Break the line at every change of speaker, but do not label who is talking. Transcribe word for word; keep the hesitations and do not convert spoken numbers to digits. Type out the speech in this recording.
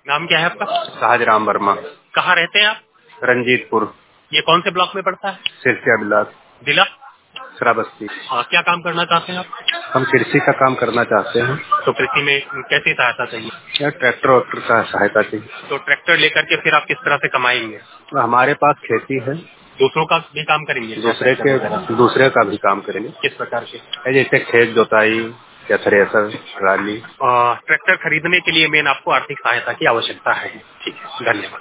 नाम क्या है आपका?
शाहजराम वर्मा।
कहाँ रहते हैं आप?
रंजीतपुर।
ये कौन से ब्लॉक में पड़ता है?
सिरसिया बिलास।
जिला?
श्रावस्ती।
हाँ, क्या काम करना चाहते हैं आप?
हम कृषि का काम करना चाहते हैं।
तो कृषि में कैसी सहायता चाहिए?
या ट्रैक्टर वैक्टर का सहायता चाहिए।
तो ट्रैक्टर लेकर के फिर आप किस तरह से कमाएंगे?
हमारे पास खेती है।
दूसरों का भी काम करेंगे?
दूसरे के दूसरे का भी काम करेंगे।
किस प्रकार के?
जैसे खेत जोताई या थ्रेसर ट्राली।
ट्रैक्टर खरीदने के लिए मेन आपको आर्थिक सहायता की आवश्यकता है। ठीक है, धन्यवाद।